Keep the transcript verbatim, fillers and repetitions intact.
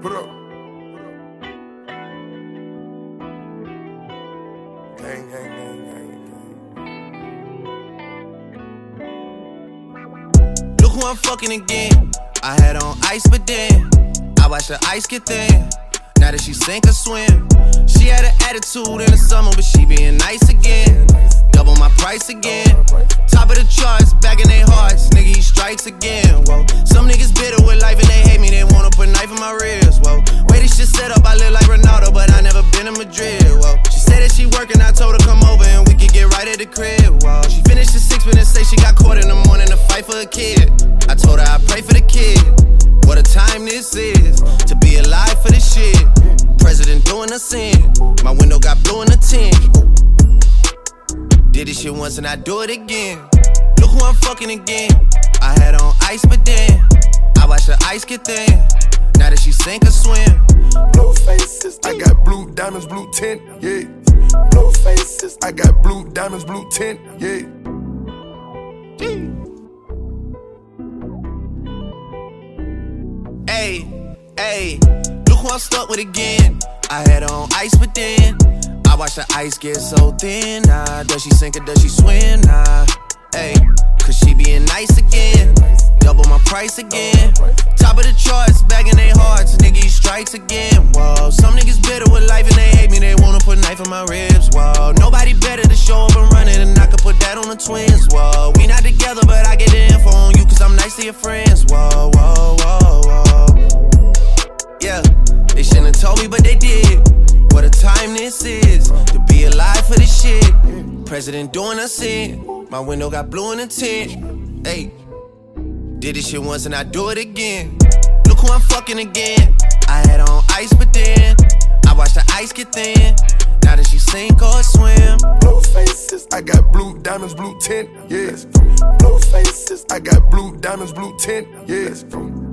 Put up. Gang, gang, gang, gang, gang. Look who I'm fucking again. I had on ice, but then I watched the ice get thin. Now that she sink or swim. She had an attitude in the summer, but she being nice again. Double my price again. Top of the charts, back in their hearts. Nigga, he strikes again. Whoa. Some niggas bitter with life and they hate me. They wanna put a knife in my ribs. Whoa. Way this shit set up, I live like Ronaldo, but I never been in Madrid. Whoa. She said that she working, I told her come over and we could get right at the crib. Whoa. She finished the six minutes, say she got caught in the morning to fight for a kid. I told her I pray for the kid. What a time this is to be alive for this shit. President doing a sin. My window got blue in the tint. Did this shit once and I do it again. Look who I'm fucking again. I had on ice, but then I watched the ice get thin. Now that she sink or swim. Blue faces, I got blue diamonds, blue tint, yeah. Blue faces, I got blue diamonds, blue tint, yeah. Hey, hey, look who I'm stuck with again. I had on ice, but then I watched the ice get so thin. Nah, does she sink or does she swim? Nah, hey, cause she being nice again. Double my price again. Top of the charts, back in their hearts. Nigga, he strikes again. Whoa, some niggas bitter with life and they hate me. They wanna put a knife in my ribs. Whoa, nobody better to show up and run it, and I could put that on the twins. Whoa, we not together, but I get the info on you cause I'm nice to your friends. Whoa, whoa, whoa, whoa. Yeah, they shouldn't have told me, but they did. What a time this is to be alive for this shit. President doing a sin. My window got blue in the tint. Hey, did this shit once and I do it again. Look who I'm fucking again. I had on ice, but then I watched the ice get thin. Now that she sink or swim. Blue faces, I got blue diamonds, blue tint, yeah. Blue faces, I got blue diamonds, blue tint, yeah.